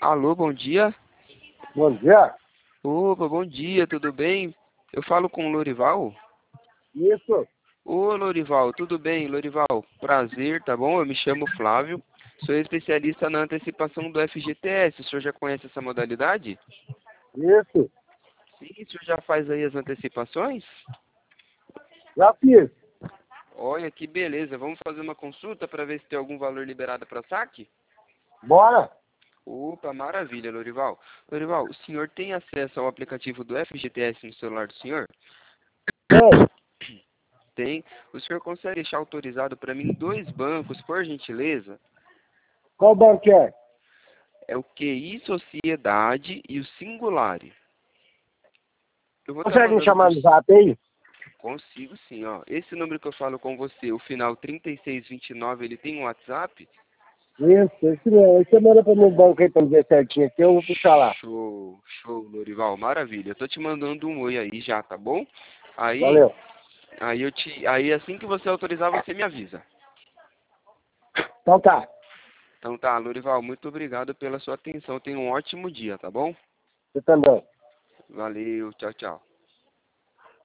Alô, bom dia. Bom dia. Opa, bom dia, tudo bem? Eu falo com o Lorival? Isso. Ô, Lorival, tudo bem, Lorival? Prazer, tá bom? Eu me chamo Flávio, sou especialista na antecipação do FGTS. O senhor já conhece essa modalidade? Isso. Sim, o senhor já faz aí as antecipações? Já fiz. Olha que beleza, vamos fazer uma consulta para ver se tem algum valor liberado para saque? Bora. Opa, maravilha, Lorival. Lorival, o senhor tem acesso ao aplicativo do FGTS no celular do senhor? Tem. Tem. O senhor consegue deixar autorizado para mim 2 bancos, por gentileza? Qual banco é? É o QI Sociedade e o Singulare. Eu vou estar Consegue me mandando por... chamar no zap aí? Consigo sim, ó. Esse número que eu falo com você, o final 3629, ele tem um WhatsApp? Isso, esse mesmo. Aí você manda pra mim o banco aí pra me ver certinho aqui, eu vou puxar lá. Show, show, Lorival, maravilha. Eu tô te mandando um oi aí já, tá bom? Aí, Valeu. aí assim que você autorizar, você me avisa. Então tá. Então tá, Lorival, muito obrigado pela sua atenção. Tenha um ótimo dia, tá bom? Você também. Valeu, tchau, tchau.